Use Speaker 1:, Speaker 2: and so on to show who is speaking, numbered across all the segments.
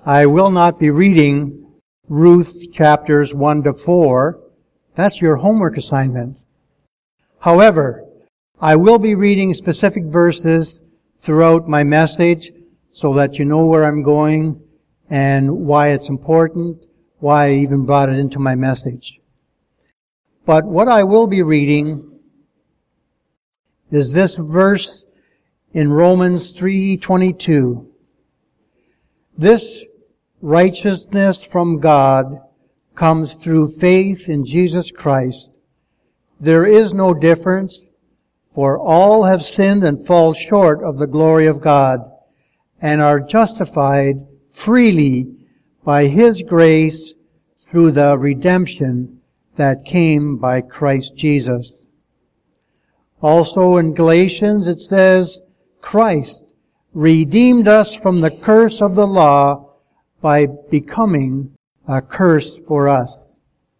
Speaker 1: I will not be reading Ruth chapters 1 to 4. That's your homework assignment. However, I will be reading specific verses throughout my message so that you know where I'm going and why it's important, why I even brought it into my message. But what I will be reading is this verse in Romans 3:22. This righteousness from God comes through faith in Jesus Christ. There is no difference, for all have sinned and fall short of the glory of God, and are justified freely by His grace through the redemption that came by Christ Jesus. Also in Galatians it says, Christ redeemed us from the curse of the law by becoming a curse for us.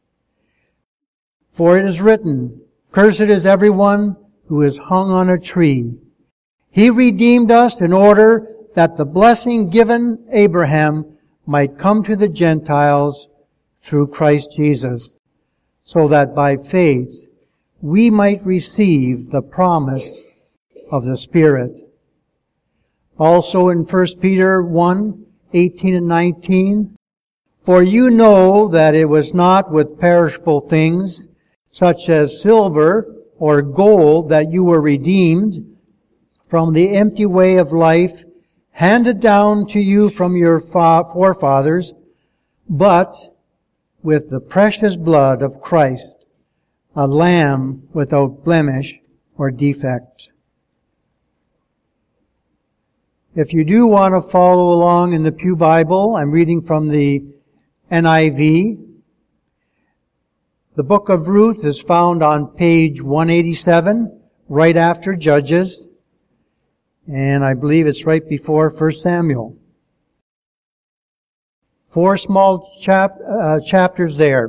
Speaker 1: For it is written, Cursed is everyone who is hung on a tree. He redeemed us in order that the blessing given Abraham might come to the Gentiles through Christ Jesus, so that by faith we might receive the promise of the Spirit. Also in 1 Peter 1:18 and 19, For you know that it was not with perishable things, such as silver or gold, that you were redeemed from the empty way of life handed down to you from your forefathers, but with the precious blood of Christ, a lamb without blemish or defect. If you do want to follow along in the Pew Bible, I'm reading from the NIV. The book of Ruth is found on page 187, right after Judges, and I believe it's right before 1 Samuel. 4 small chapters there.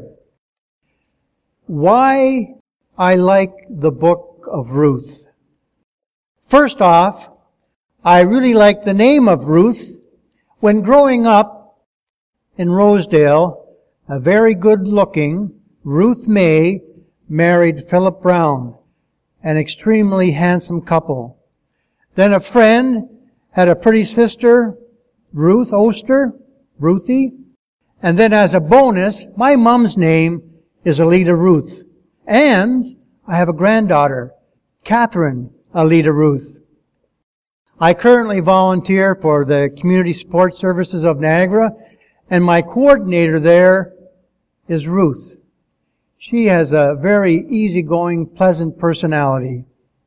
Speaker 1: Why I like the book of Ruth. First off, I really like the name of Ruth. When growing up in Rosedale, a very good-looking Ruth May married Philip Brown, an extremely handsome couple. Then a friend had a pretty sister, Ruth Oster, Ruthie. And then as a bonus, my mom's name is Alida Ruth. And I have a granddaughter, Catherine Alida Ruth. I currently volunteer for the Community Support Services of Niagara, and my coordinator there is Ruth. She has a very easygoing, pleasant personality.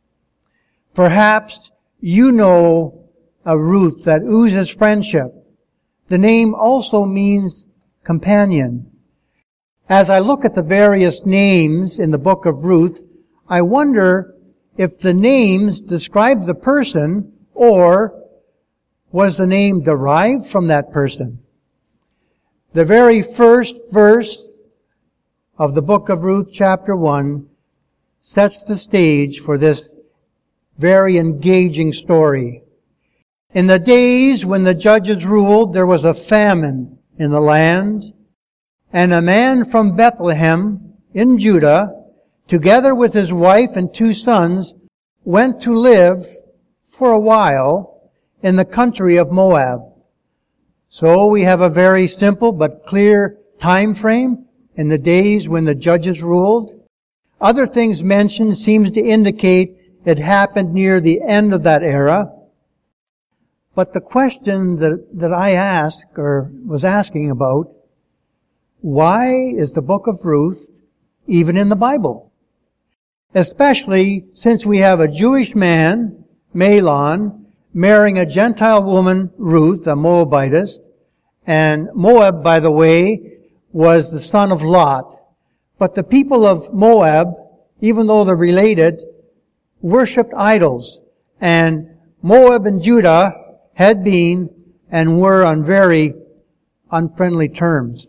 Speaker 1: Perhaps you know a Ruth that oozes friendship. The name also means companion. As I look at the various names in the book of Ruth, I wonder if the names describe the person or was the name derived from that person. The very first verse of the book of Ruth, chapter 1, sets the stage for this very engaging story. In the days when the judges ruled, there was a famine in the land, and a man from Bethlehem in Judah, together with his wife and 2 sons, went to live for a while in the country of Moab. So we have a very simple but clear time frame in the days when the judges ruled. Other things mentioned seems to indicate it happened near the end of that era. But the question that I asked, or was asking about, why is the book of Ruth even in the Bible? Especially since we have a Jewish man, Mahlon, marrying a Gentile woman, Ruth, a Moabitess. And Moab, by the way, was the son of Lot. But the people of Moab, even though they're related, worshipped idols. And Moab and Judah had been and were on very unfriendly terms.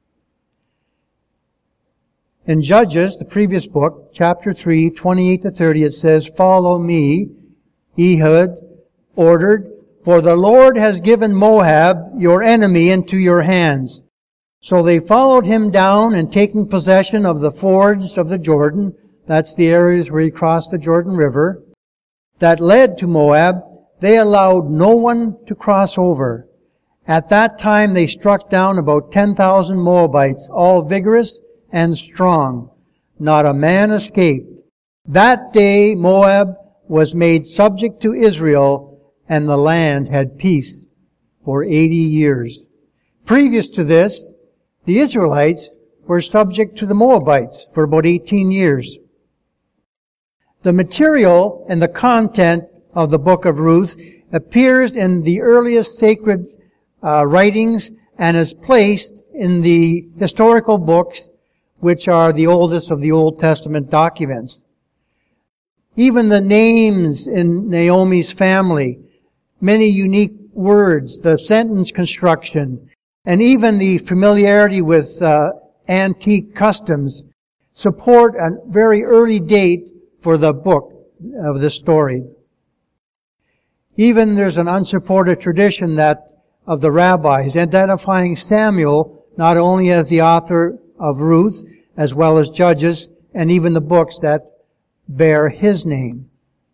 Speaker 1: In Judges, the previous book, chapter 3, 28 to 30, it says, Follow me, Ehud ordered, for the Lord has given Moab, your enemy, into your hands. So they followed him down, and taking possession of the fords of the Jordan, that's the areas where he crossed the Jordan River, that led to Moab, they allowed no one to cross over. At that time they struck down about 10,000 Moabites, all vigorous and strong. Not a man escaped. That day Moab was made subject to Israel, and the land had peace for 80 years. Previous to this, the Israelites were subject to the Moabites for about 18 years. The material and the content of the book of Ruth appears in the earliest sacred writings and is placed in the historical books, which are the oldest of the Old Testament documents. Even the names in Naomi's family, many unique words, the sentence construction, and even the familiarity with antique customs support a very early date for the book of this story. Even there's an unsupported tradition that of the rabbis identifying Samuel not only as the author of Ruth, as well as Judges, and even the books that bear his name.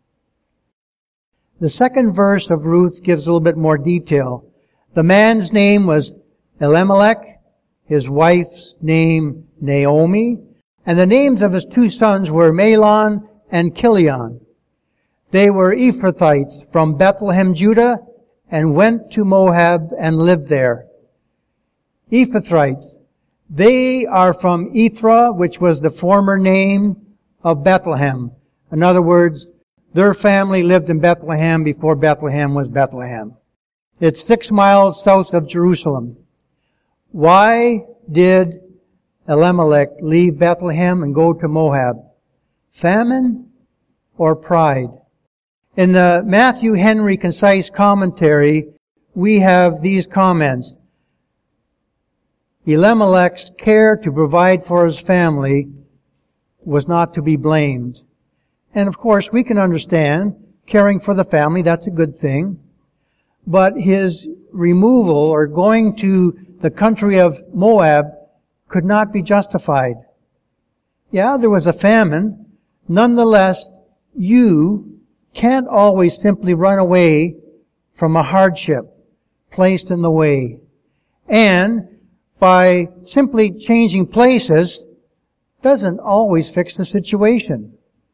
Speaker 1: The second verse of Ruth gives a little bit more detail. The man's name was Elimelech, his wife's name Naomi, and the names of his two sons were Mahlon and Chilion. They were Ephrathites from Bethlehem, Judah, and went to Moab and lived there. Ephrathites, they are from Ethra, which was the former name of Bethlehem. In other words, their family lived in Bethlehem before Bethlehem was Bethlehem. It's 6 miles south of Jerusalem. Why did Elimelech leave Bethlehem and go to Moab? Famine or pride? In the Matthew Henry Concise Commentary, we have these comments. Elimelech's care to provide for his family was not to be blamed. And of course, we can understand caring for the family, that's a good thing. But his removal or going to the country of Moab could not be justified. Yeah, there was a famine. Nonetheless, you can't always simply run away from a hardship placed in the way. And by simply changing places doesn't always fix the situation.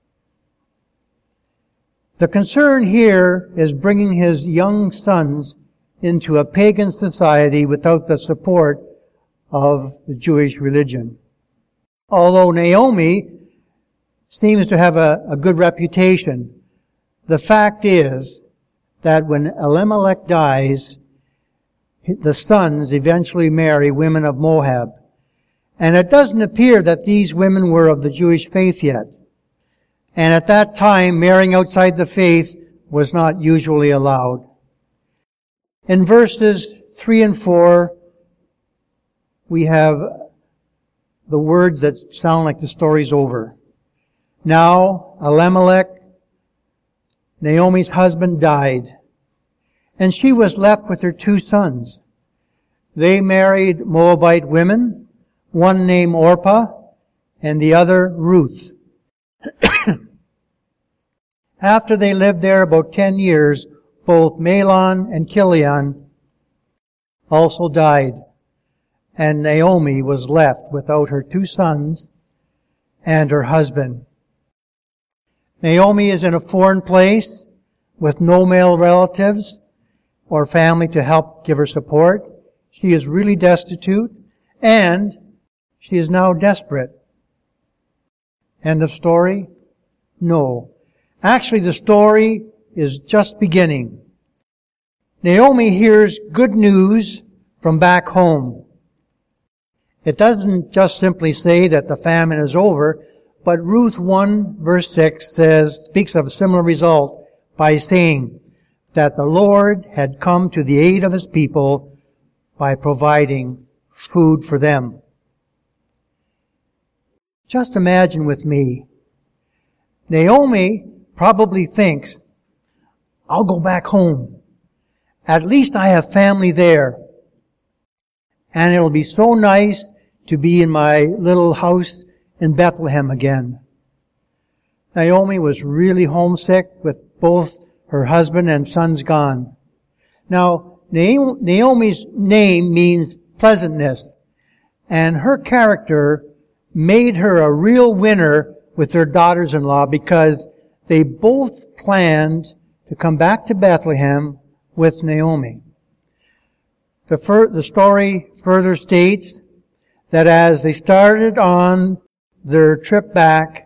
Speaker 1: The concern here is bringing his young sons into a pagan society without the support of the Jewish religion. Although Naomi seems to have a good reputation, the fact is that when Elimelech dies, the sons eventually marry women of Moab. And it doesn't appear that these women were of the Jewish faith yet. And at that time, marrying outside the faith was not usually allowed. In verses 3 and 4, we have the words that sound like the story's over. Now, Elimelech, Naomi's husband, died, and she was left with her 2 sons. They married Moabite women, one named Orpah and the other Ruth. After they lived there about 10 years, both Mahlon and Chilion also died, and Naomi was left without her 2 sons and her husband. Naomi is in a foreign place with no male relatives or family to help give her support. She is really destitute, and she is now desperate. End of story? No. Actually, the story is just beginning. Naomi hears good news from back home. It doesn't just simply say that the famine is over, but Ruth 1 verse 6 speaks of a similar result by saying that the Lord had come to the aid of His people by providing food for them. Just imagine with me, Naomi probably thinks, I'll go back home At least I have family there. And it'll be so nice to be in my little house in Bethlehem again. Naomi was really homesick with both her husband and sons gone. Now, Naomi's name means pleasantness, and her character made her a real winner with her daughters-in-law because they both planned to come back to Bethlehem with Naomi. The story further states that as they started on their trip back,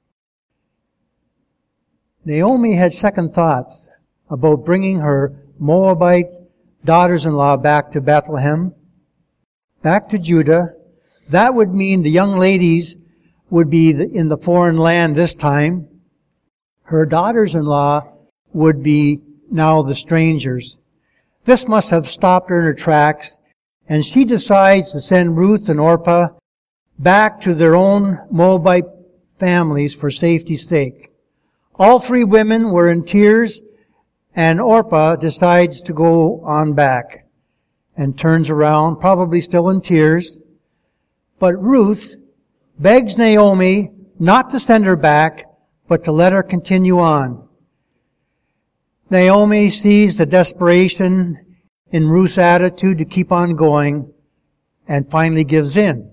Speaker 1: Naomi had second thoughts about bringing her Moabite daughters-in-law back to Bethlehem, back to Judah. That would mean the young ladies would be in the foreign land this time. Her daughters-in-law would be now the strangers. This must have stopped her in her tracks, and she decides to send Ruth and Orpah back to their own Moabite families for safety's sake. All three women were in tears, and Orpah decides to go on back and turns around, probably still in tears. But Ruth begs Naomi not to send her back, but to let her continue on. Naomi sees the desperation in Ruth's attitude to keep on going and finally gives in.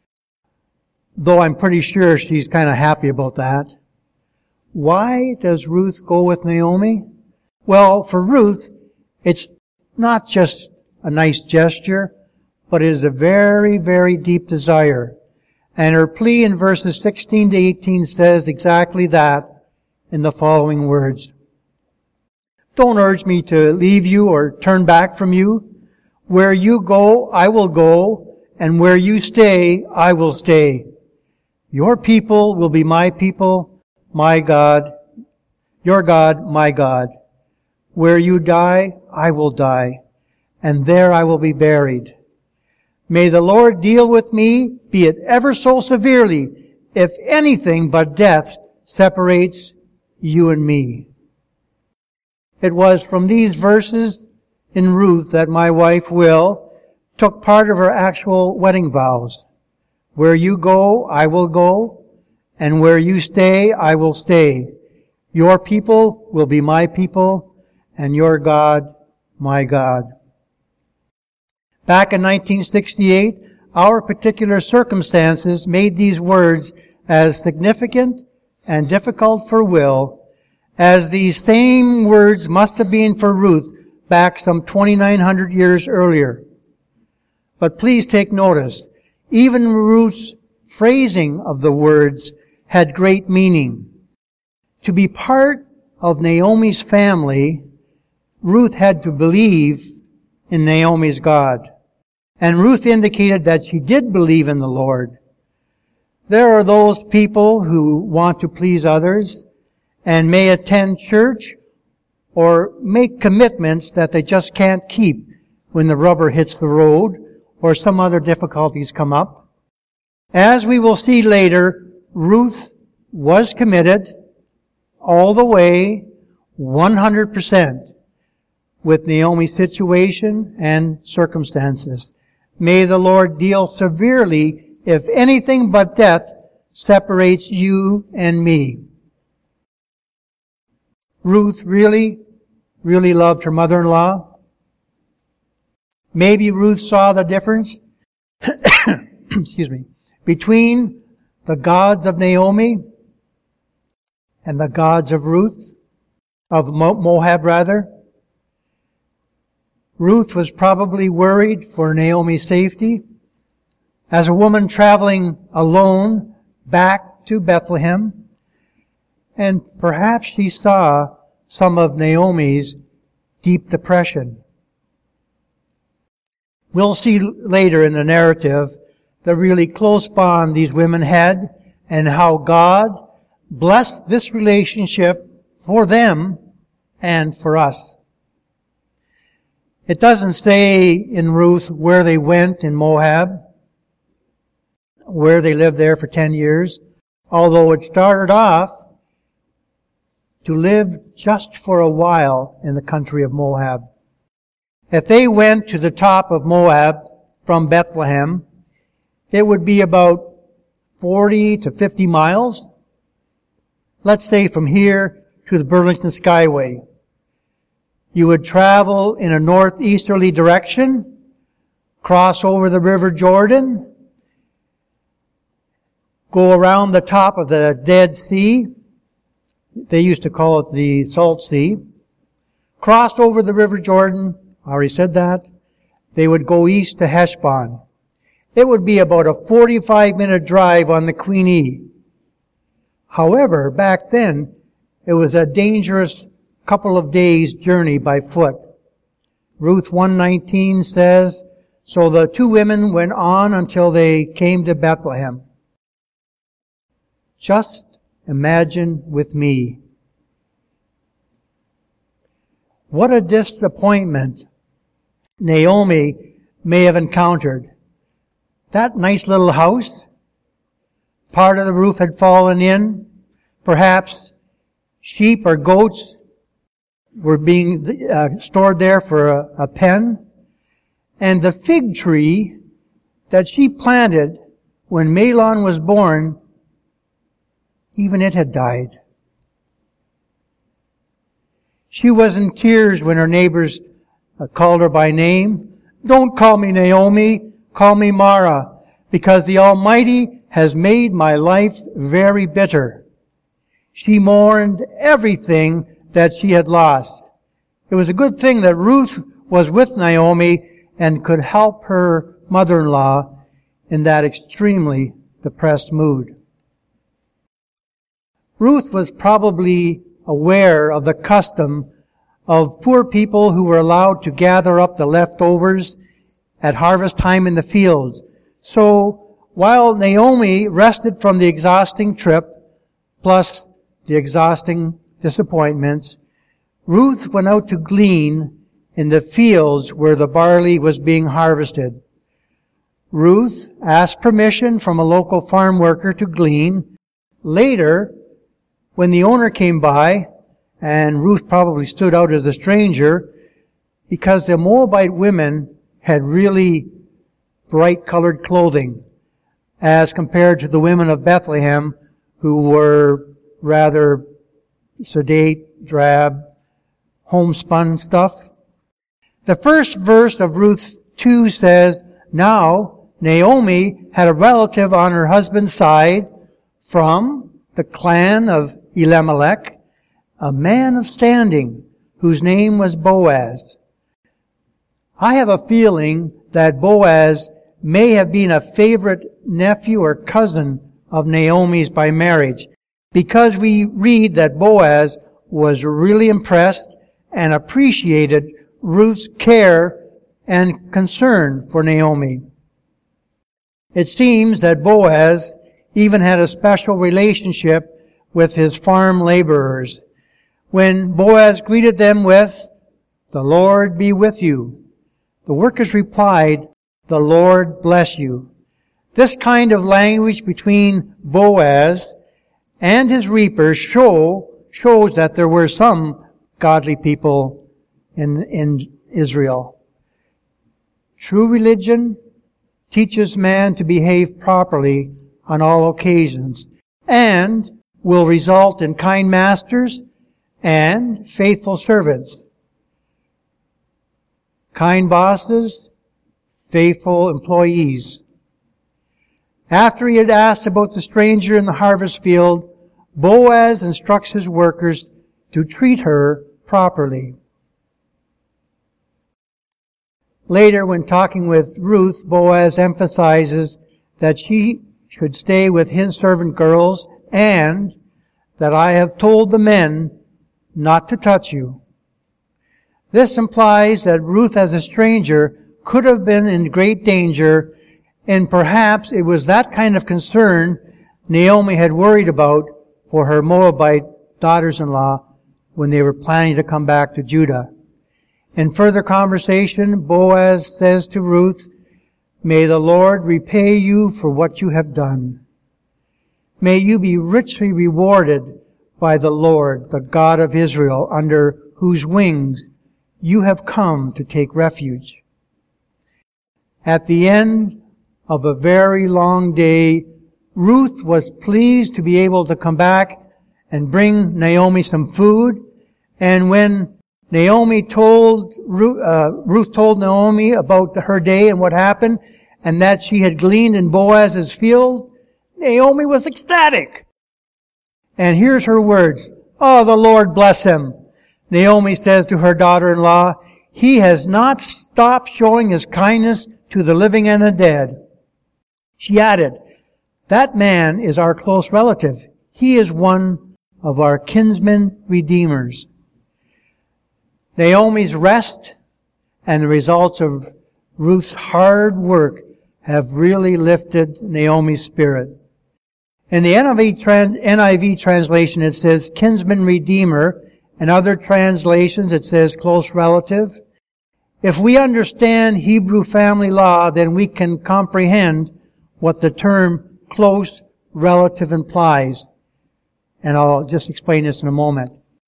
Speaker 1: Though I'm pretty sure she's kind of happy about that. Why does Ruth go with Naomi? Well, for Ruth, it's not just a nice gesture, but it is a very, very deep desire. And her plea in verses 16 to 18 says exactly that in the following words. Don't urge me to leave you or turn back from you. Where you go, I will go, and where you stay, I will stay. Your people will be my people, my God, your God, my God. Where you die, I will die, and there I will be buried. May the Lord deal with me, be it ever so severely, if anything but death separates you and me. It was from these verses in Ruth that my wife, Will, took part of her actual wedding vows. Where you go, I will go, and where you stay, I will stay. Your people will be my people, and your God, my God. Back in 1968, our particular circumstances made these words as significant and difficult for Will as these same words must have been for Ruth back some 2,900 years earlier. But please take notice, even Ruth's phrasing of the words had great meaning. To be part of Naomi's family, Ruth had to believe in Naomi's God. And Ruth indicated that she did believe in the Lord. There are those people who want to please others and may attend church or make commitments that they just can't keep when the rubber hits the road or some other difficulties come up. As we will see later, Ruth was committed all the way, 100%, with Naomi's situation and circumstances. May the Lord deal severely if anything but death separates you and me. Ruth really loved her mother-in-law. Maybe Ruth saw the difference between the gods of Naomi and the gods of Moab rather. Ruth was probably worried for Naomi's safety. As a woman traveling alone back to Bethlehem, and perhaps she saw some of Naomi's deep depression. We'll see later in the narrative the really close bond these women had and how God blessed this relationship for them and for us. It doesn't say in Ruth where they went in Moab, where they lived there for 10 years, although it started off to live just for a while in the country of Moab. if they went to the top of Moab from Bethlehem, it would be about 40 to 50 miles. Let's say from here to the Burlington Skyway. You would travel in a northeasterly direction, cross over the River Jordan, go around the top of the Dead Sea. They used to call it the Salt Sea. Crossed over the River Jordan, I already said that. They would go east to Heshbon. It would be about a 45-minute drive on the Queenie. However, back then, it was a dangerous couple of days' journey by foot. Ruth 1:19 says, "So the two women went on until they came to Bethlehem." Just imagine with me what a disappointment Naomi may have encountered. That nice little house, part of the roof had fallen in. Perhaps sheep or goats were being stored there for a pen. And the fig tree that she planted when Mahlon was born, even it had died. She was in tears when her neighbors called her by name. "Don't call me Naomi, call me Mara, because the Almighty has made my life very bitter." She mourned everything that she had lost. It was a good thing that Ruth was with Naomi and could help her mother-in-law in that extremely depressed mood. Ruth was probably aware of the custom of poor people who were allowed to gather up the leftovers at harvest time in the fields. So while Naomi rested from the exhausting trip, plus the exhausting disappointments, Ruth went out to glean in the fields where the barley was being harvested. Ruth asked permission from a local farm worker to glean. Later, when the owner came by, and Ruth probably stood out as a stranger, because the Moabite women had really bright-colored clothing, as compared to the women of Bethlehem, who were rather sedate, drab, homespun stuff. The first verse of Ruth 2 says, "Now Naomi had a relative on her husband's side from the clan of Elimelech, a man of standing, whose name was Boaz." I have a feeling that Boaz may have been a favorite nephew or cousin of Naomi's by marriage, because we read that Boaz was really impressed and appreciated Ruth's care and concern for Naomi. It seems that Boaz even had a special relationship with his farm laborers. When Boaz greeted them with, "The Lord be with you," the workers replied, "The Lord bless you." This kind of language between Boaz and his reapers shows that there were some godly people in Israel. True religion teaches man to behave properly on all occasions and will result in kind masters and faithful servants. Kind bosses, faithful employees. After he had asked about the stranger in the harvest field, Boaz instructs his workers to treat her properly. Later, when talking with Ruth, Boaz emphasizes that she should stay with his servant girls and that "I have told the men not to touch you." This implies that Ruth as a stranger could have been in great danger, and perhaps it was that kind of concern Naomi had worried about for her Moabite daughters-in-law when they were planning to come back to Judah. In further conversation, Boaz says to Ruth, "May the Lord repay you for what you have done. May you be richly rewarded by the Lord, the God of Israel, under whose wings you have come to take refuge. At the end of a very long day, Ruth was pleased to be able to come back and bring Naomi some food. And when Ruth told Naomi about her day and what happened, and that she had gleaned in Boaz's field, Naomi was ecstatic. And here's her words. "Oh, the Lord bless him." Naomi says to her daughter-in-law, "He has not stopped showing his kindness to the living and the dead." She added, "That man is our close relative. He is one of our kinsman redeemers." Naomi's rest and the results of Ruth's hard work have really lifted Naomi's spirit. In the NIV translation, it says kinsman redeemer. In other translations, it says close relative. If we understand Hebrew family law, then we can comprehend what the term close relative implies. And I'll just explain this in a moment.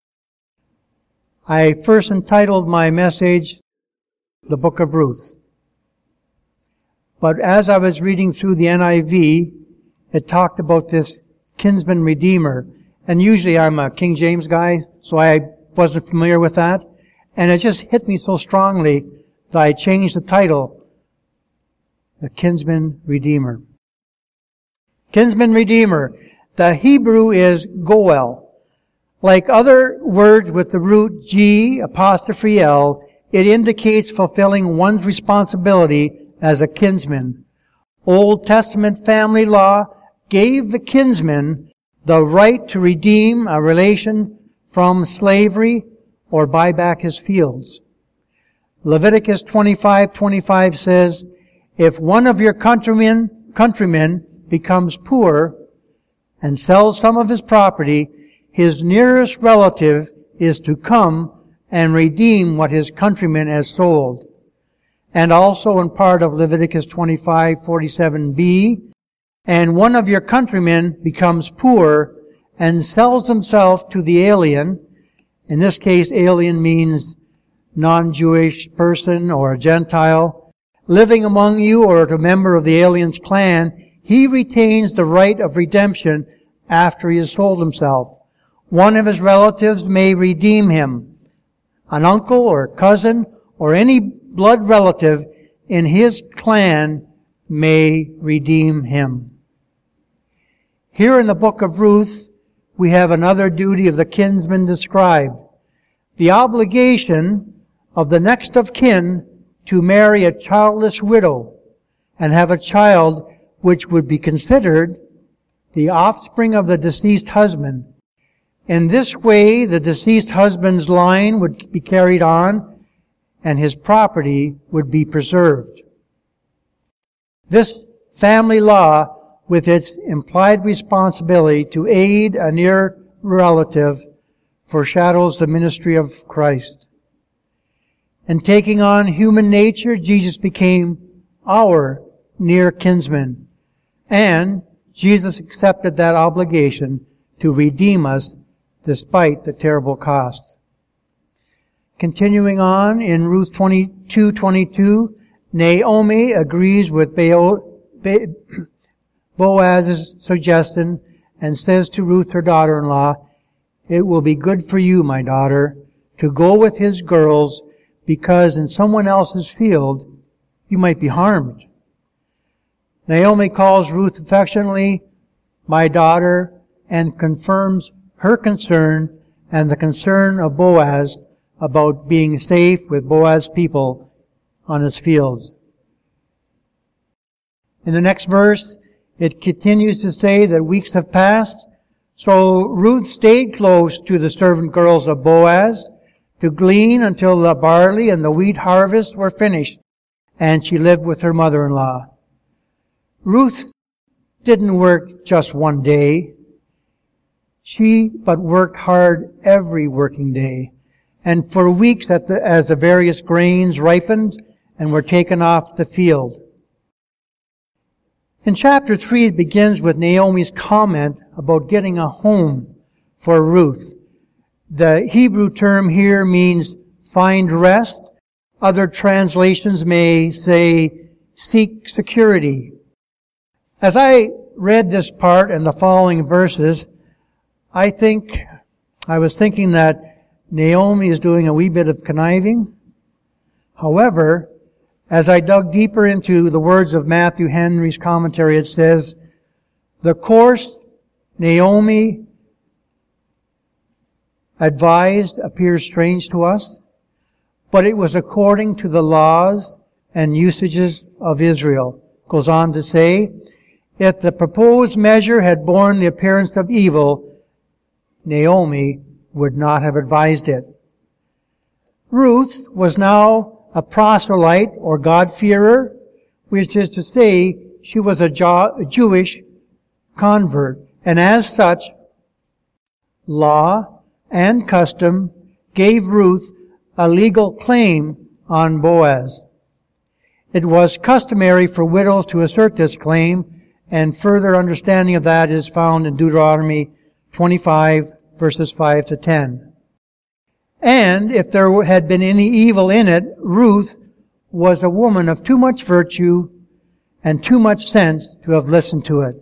Speaker 1: I first entitled my message, The Book of Ruth. But as I was reading through the NIV, it talked about this kinsman redeemer. And usually I'm a King James guy, so I wasn't familiar with that. And it just hit me so strongly that I changed the title, The Kinsman Redeemer. Kinsman Redeemer. The Hebrew is Goel. Like other words with the root G''L, it indicates fulfilling one's responsibility as a kinsman. Old Testament family law gave the kinsman the right to redeem a relation from slavery or buy back his fields. Leviticus 25:25 says, "If one of your countrymen becomes poor and sells some of his property, his nearest relative is to come and redeem what his countryman has sold." And also in part of Leviticus 25:47b, "And one of your countrymen becomes poor and sells himself to the alien." In this case, alien means non-Jewish person or a Gentile, "living among you or a member of the alien's clan, he retains the right of redemption after he has sold himself. One of his relatives may redeem him. An uncle or cousin or any blood relative in his clan may redeem him." Here in the book of Ruth, we have another duty of the kinsman described. The obligation of the next of kin to marry a childless widow and have a child which would be considered the offspring of the deceased husband. In this way, the deceased husband's line would be carried on and his property would be preserved. This family law, with its implied responsibility to aid a near relative, foreshadows the ministry of Christ. In taking on human nature, Jesus became our near kinsman. And Jesus accepted that obligation to redeem us despite the terrible cost. Continuing on in Ruth 22:22, Naomi agrees with Boaz's suggestion and says to Ruth, her daughter-in-law, "It will be good for you, my daughter, to go with his girls, because in someone else's field you might be harmed." Naomi calls Ruth affectionately, "my daughter," and confirms her concern and the concern of Boaz about being safe with Boaz's people on his fields. In the next verse, it continues to say that weeks have passed, so Ruth stayed close to the servant girls of Boaz to glean until the barley and the wheat harvests were finished, and she lived with her mother-in-law. Ruth didn't work just one day. She but worked hard every working day, and for weeks as the various grains ripened and were taken off the field. In chapter 3, it begins with Naomi's comment about getting a home for Ruth. The Hebrew term here means find rest. Other translations may say, seek security. As I read this part and the following verses, I was thinking that Naomi is doing a wee bit of conniving. However, as I dug deeper into the words of Matthew Henry's commentary, it says, the course Naomi advised appears strange to us, but it was according to the laws and usages of Israel. Goes on to say, if the proposed measure had borne the appearance of evil, Naomi would not have advised it. Ruth was now a proselyte or God-fearer, which is to say, she was a Jewish convert. And as such, law and custom gave Ruth a legal claim on Boaz. It was customary for widows to assert this claim, and further understanding of that is found in Deuteronomy 25, verses 5 to 10. And if there had been any evil in it, Ruth was a woman of too much virtue and too much sense to have listened to it.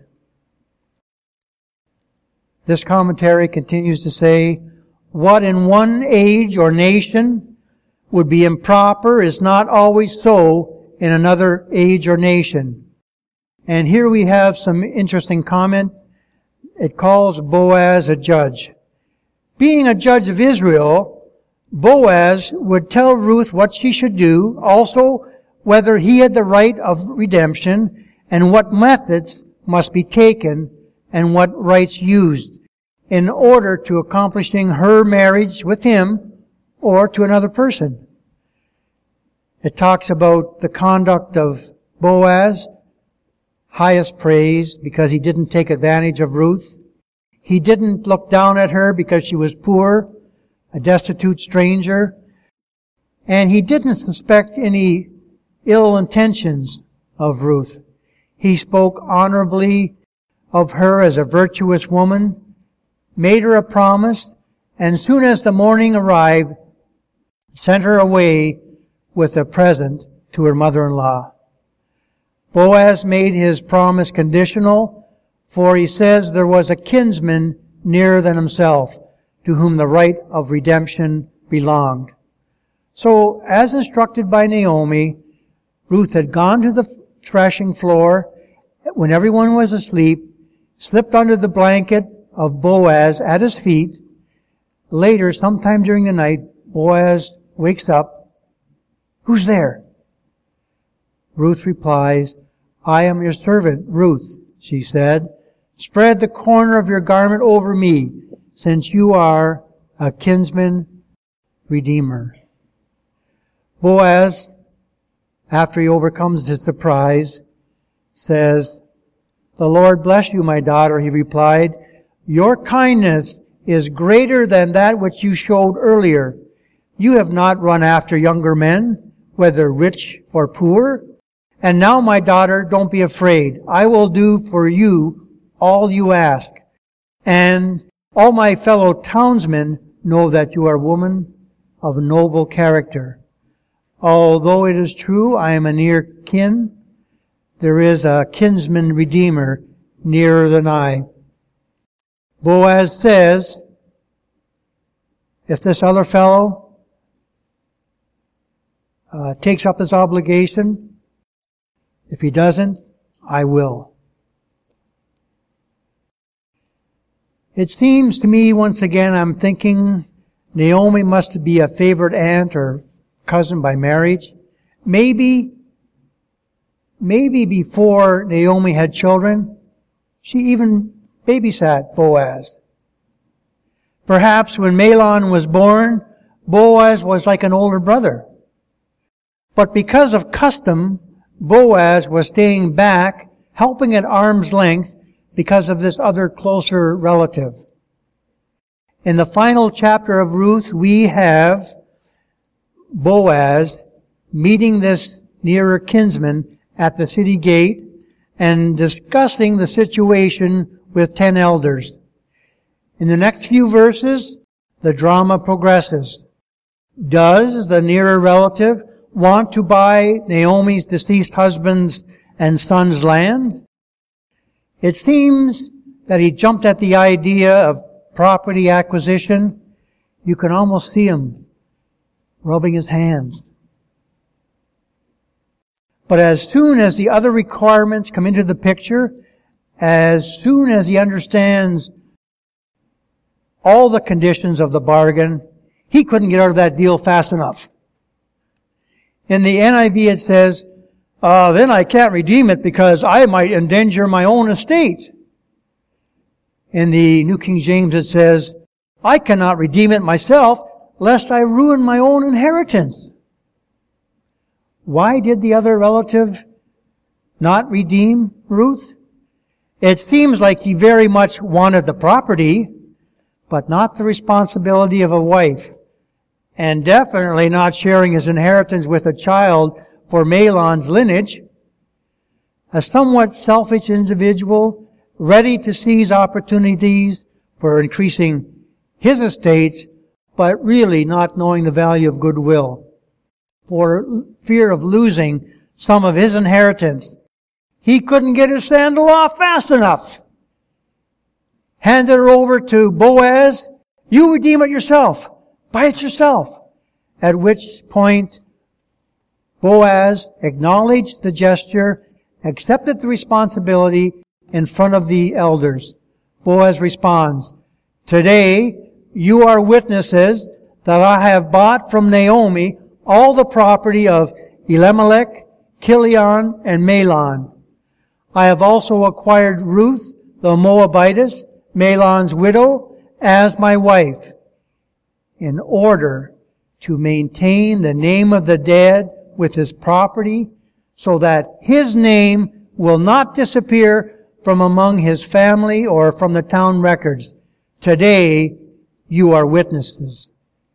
Speaker 1: This commentary continues to say, what in one age or nation would be improper is not always so in another age or nation. And here we have some interesting comment. It calls Boaz a judge. Being a judge of Israel, Boaz would tell Ruth what she should do, also whether he had the right of redemption, and what methods must be taken, and what rights used in order to accomplishing her marriage with him or to another person. It talks about the conduct of Boaz, highest praise, because he didn't take advantage of Ruth. He didn't look down at her because she was poor, a destitute stranger. And he didn't suspect any ill intentions of Ruth. He spoke honorably of her as a virtuous woman, made her a promise, and soon as the morning arrived, sent her away with a present to her mother-in-law. Boaz made his promise conditional, for he says there was a kinsman nearer than himself, to whom the right of redemption belonged. So, as instructed by Naomi, Ruth had gone to the threshing floor when everyone was asleep, slipped under the blanket of Boaz at his feet. Later, sometime during the night, Boaz wakes up. Who's there? Ruth replies, I am your servant, Ruth, she said. Spread the corner of your garment over me, since you are a kinsman redeemer. Boaz, after he overcomes his surprise, says, the Lord bless you, my daughter, he replied. Your kindness is greater than that which you showed earlier. You have not run after younger men, whether rich or poor. And now, my daughter, don't be afraid. I will do for you all you ask. And all my fellow townsmen know that you are a woman of noble character. Although it is true I am a near kin, there is a kinsman redeemer nearer than I. Boaz says, if this other fellow takes up his obligation, if he doesn't, I will. It seems to me, once again, I'm thinking Naomi must be a favorite aunt or cousin by marriage. Maybe before Naomi had children, she even babysat Boaz. Perhaps when Mahlon was born, Boaz was like an older brother. But because of custom, Boaz was staying back, helping at arm's length because of this other closer relative. In the final chapter of Ruth, we have Boaz meeting this nearer kinsman at the city gate and discussing the situation with 10 elders. In the next few verses, the drama progresses. Does the nearer relative want to buy Naomi's deceased husband's and son's land? It seems that he jumped at the idea of property acquisition. You can almost see him rubbing his hands. But as soon as the other requirements come into the picture, as soon as he understands all the conditions of the bargain, he couldn't get out of that deal fast enough. In the NIV it says, then I can't redeem it because I might endanger my own estate. In the New King James it says, I cannot redeem it myself lest I ruin my own inheritance. Why did the other relative not redeem Ruth? It seems like he very much wanted the property, but not the responsibility of a wife, and definitely not sharing his inheritance with a child for Mahlon's lineage. A somewhat selfish individual, ready to seize opportunities for increasing his estates, but really not knowing the value of goodwill. For fear of losing some of his inheritance, he couldn't get his sandal off fast enough. Handed her over to Boaz. You redeem it yourself. Buy it yourself. At which point, Boaz acknowledged the gesture, accepted the responsibility in front of the elders. Boaz responds, Today you are witnesses that I have bought from Naomi all the property of Elimelech, Kilion, and Mahlon. I have also acquired Ruth, the Moabitess, Mahlon's widow, as my wife, in order to maintain the name of the dead with his property, so that his name will not disappear from among his family or from the town records. Today you are witnesses.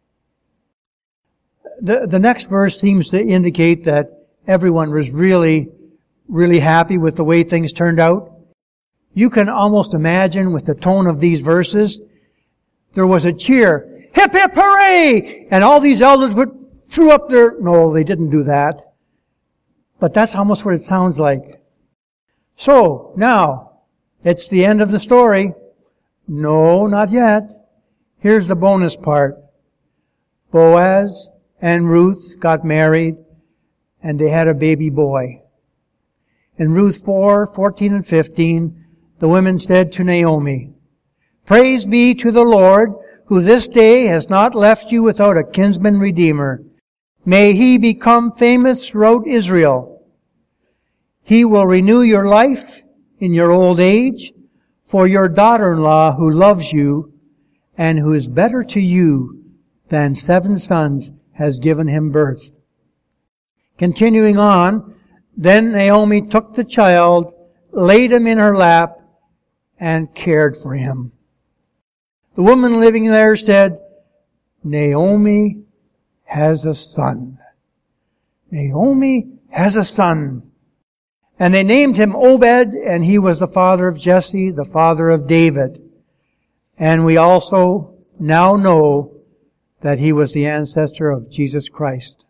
Speaker 1: The next verse seems to indicate that everyone was really happy with the way things turned out. You can almost imagine with the tone of these verses, there was a cheer, hip hip hooray! And all these elders threw up their, no, they didn't do that. But that's almost what it sounds like. So, now, it's the end of the story. No, not yet. Here's the bonus part. Boaz and Ruth got married, and they had a baby boy. In Ruth 4:14 and 15, the women said to Naomi, Praise be to the Lord, who this day has not left you without a kinsman redeemer. May he become famous throughout Israel. He will renew your life in your old age, for your daughter-in-law who loves you and who is better to you than 7 sons has given him birth. Continuing on, then Naomi took the child, laid him in her lap, and cared for him. The woman living there said, Naomi has a son. Naomi has a son. And they named him Obed, and he was the father of Jesse, the father of David. And we also now know that he was the ancestor of Jesus Christ.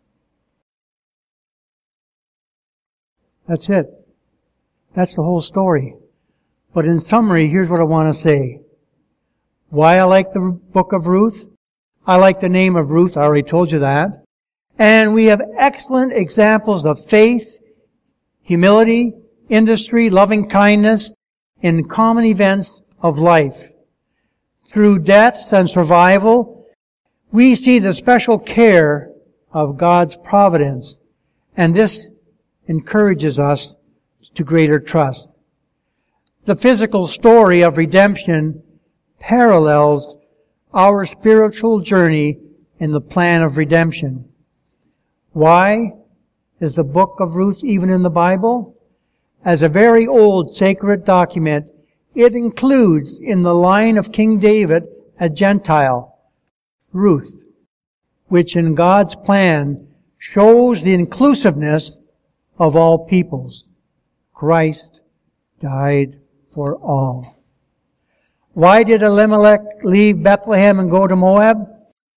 Speaker 1: That's it. That's the whole story. But in summary, here's what I want to say. Why I like the book of Ruth? I like the name of Ruth. I already told you that. And we have excellent examples of faith, humility, industry, loving kindness in common events of life. Through deaths and survival, we see the special care of God's providence, and this encourages us to greater trust. The physical story of redemption parallels our spiritual journey in the plan of redemption. Why is the book of Ruth even in the Bible? As a very old sacred document, it includes in the line of King David a Gentile, Ruth, which in God's plan shows the inclusiveness of all peoples. Christ died for all. Why did Elimelech leave Bethlehem and go to Moab?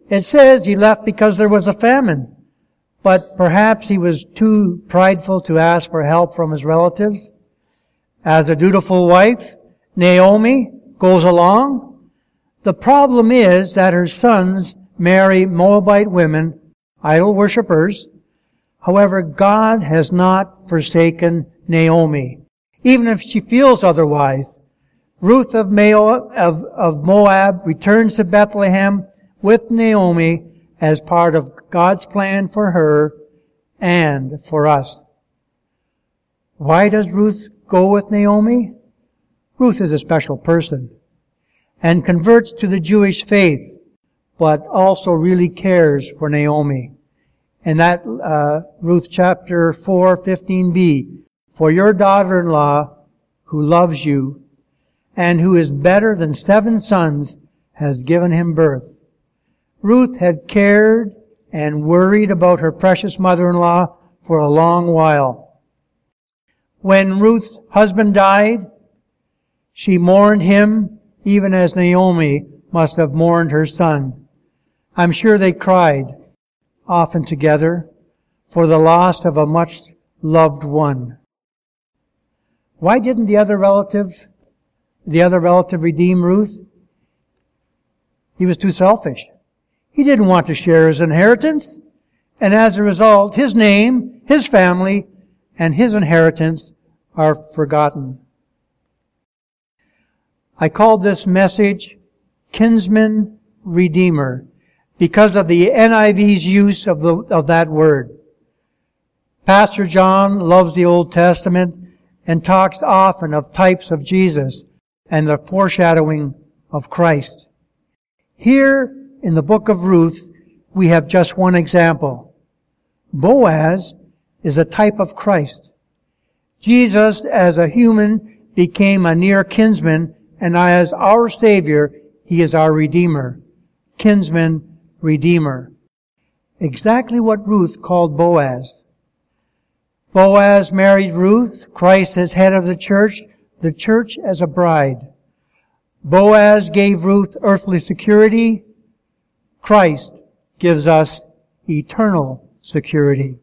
Speaker 1: It says he left because there was a famine, but perhaps he was too prideful to ask for help from his relatives. As a dutiful wife, Naomi goes along. The problem is that her sons marry Moabite women, idol worshippers. However, God has not forsaken Naomi, even if she feels otherwise. Ruth of Moab returns to Bethlehem with Naomi as part of God's plan for her and for us. Why does Ruth go with Naomi? Ruth is a special person and converts to the Jewish faith, but also really cares for Naomi. And that, Ruth chapter 4, 15b, for your daughter-in-law who loves you and who is better than 7 sons has given him birth. Ruth had cared and worried about her precious mother-in-law for a long while. When Ruth's husband died, she mourned him even as Naomi must have mourned her son. I'm sure they cried, often together, for the loss of a much loved one. Why didn't the other relative redeem Ruth? He was too selfish. He didn't want to share his inheritance, and as a result, his name, his family, and his inheritance are forgotten. I called this message Kinsman Redeemer because of the NIV's use of that word. Pastor John loves the Old Testament and talks often of types of Jesus and the foreshadowing of Christ. Here in the book of Ruth, we have just one example. Boaz is a type of Christ. Jesus, as a human, became a near kinsman, and as our Savior, He is our Redeemer. Kinsman, Redeemer. Exactly what Ruth called Boaz. Boaz married Ruth, Christ as head of the church as a bride. Boaz gave Ruth earthly security. Christ gives us eternal security.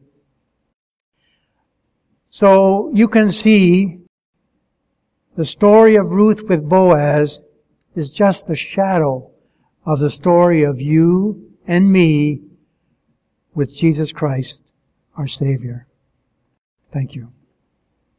Speaker 1: So you can see the story of Ruth with Boaz is just a shadow of the story of you and me with Jesus Christ, our Savior. Thank you.